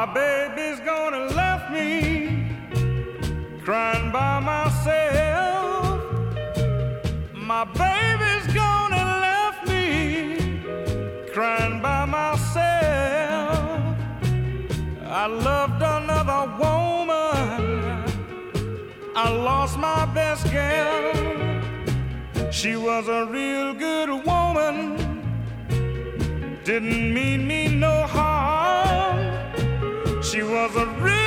My baby's gonna left me crying by myself. My baby's gonna left me crying by myself. I loved another woman, I lost my best girl. She was a real good woman, didn't mean me no harm. She was a real